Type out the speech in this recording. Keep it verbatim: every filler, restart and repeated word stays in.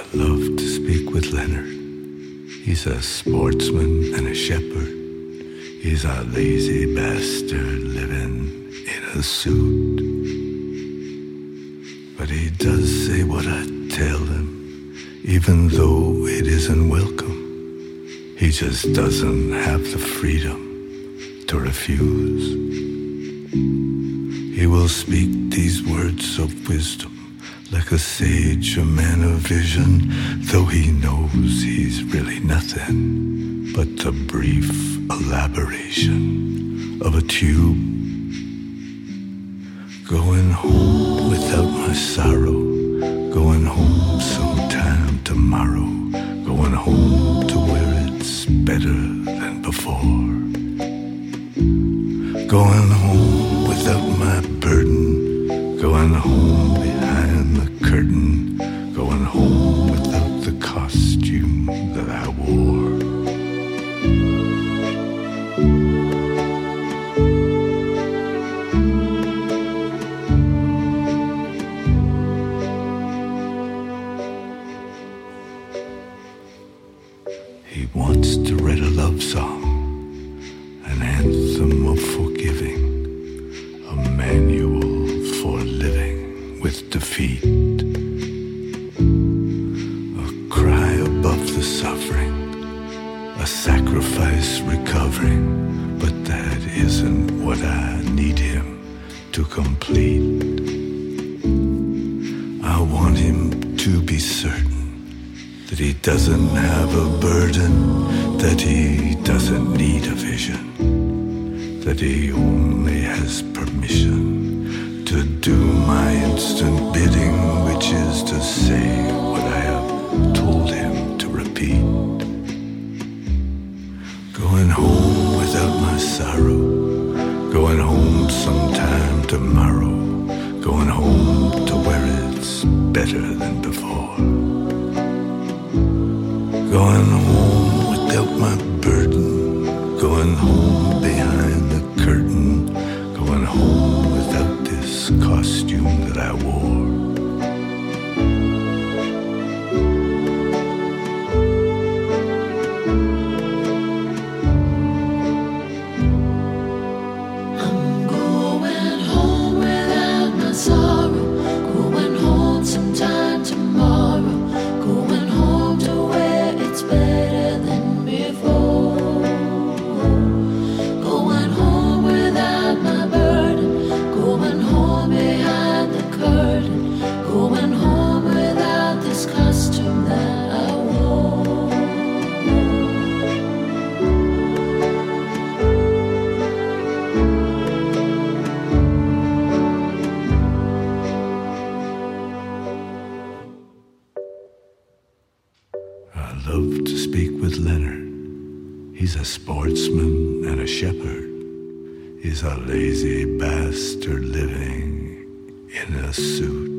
love to speak with Leonard. He's a sportsman and a shepherd. He's a lazy bastard living in a suit. But he does say what I tell him, even though it isn't welcome. He just doesn't have the freedom to refuse. He will speak these words of wisdom like a sage, a man of vision, though he knows he's really nothing but the brief elaboration of a tube. Going home without my sorrow, going home sometime tomorrow, going home to where it's better than before. Going home without my burden, going home behind the curtain, going home without the costume that I wore. He wants to write a love song, an anthem of forgiving, a manual for living with defeat, a cry above the suffering, a sacrifice recovering, but that isn't what I need him to complete. I want him to be certain that he doesn't have a burden, that he doesn't need a vision, that he only has permission to do my instant bidding, which is to say what I have told him to repeat. Going home without my sorrow, going home sometime tomorrow, going home to where it's better than before. Going home without my burden, going home behind the curtain, going home without this costume that I wore. I'm going home without my sorrow, going home sometime tomorrow, going home to where it's better than before. Going home without my burden, going home behind the curtain, going home without this costume that I wore. I love to speak with Leonard. He's a sportsman and a shepherd. He's a lazy bastard living in a suit.